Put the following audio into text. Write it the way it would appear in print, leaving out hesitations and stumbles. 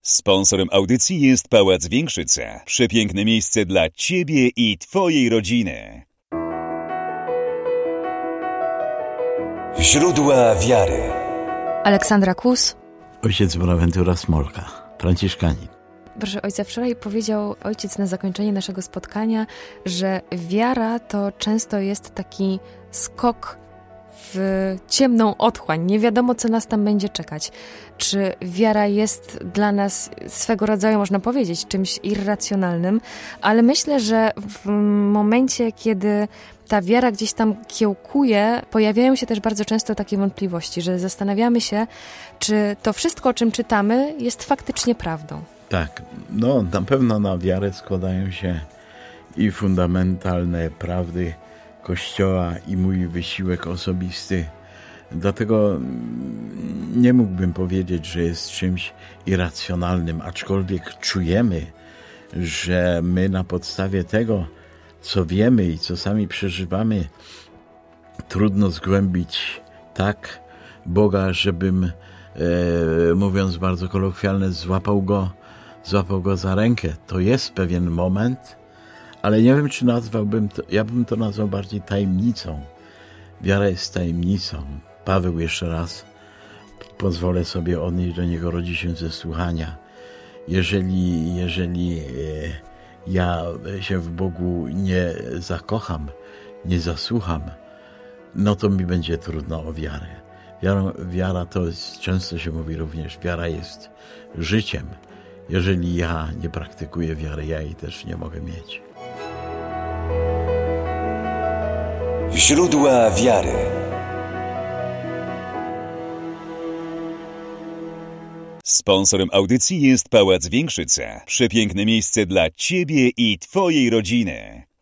Sponsorem audycji jest Pałac Większyca. Przepiękne miejsce dla Ciebie i Twojej rodziny. Źródła wiary. Aleksandra Kus. Ojciec Bonaventura Smolka, franciszkanin. Proszę ojca, wczoraj powiedział ojciec na zakończenie naszego spotkania, że wiara to często jest taki skok w ciemną otchłań. Nie wiadomo, co nas tam będzie czekać. Czy wiara jest dla nas swego rodzaju, można powiedzieć, czymś irracjonalnym, ale myślę, że w momencie, kiedy ta wiara gdzieś tam kiełkuje, pojawiają się też bardzo często takie wątpliwości, że zastanawiamy się, czy to wszystko, o czym czytamy, jest faktycznie prawdą. Tak, na pewno na wiarę składają się i fundamentalne prawdy Kościoła i mój wysiłek osobisty. Dlatego nie mógłbym powiedzieć, że jest czymś irracjonalnym, aczkolwiek czujemy, że my na podstawie tego, co wiemy i co sami przeżywamy, trudno zgłębić tak Boga, żebym, mówiąc bardzo kolokwialnie, złapał go za rękę. To jest pewien moment, ale nie wiem, czy nazwałbym to, ja bym to nazwał bardziej tajemnicą. Wiara jest tajemnicą. Paweł, jeszcze raz pozwolę sobie odnieść do niego, rodzi się ze słuchania. Jeżeli ja się w Bogu nie zakocham, nie zasłucham, no to mi będzie trudno o wiarę. Wiara to jest, często się mówi również, wiara jest życiem. Jeżeli ja nie praktykuję wiary, ja jej też nie mogę mieć. Źródła wiary. Sponsorem audycji jest Pałac Większyca. Przepiękne miejsce dla Ciebie i Twojej rodziny.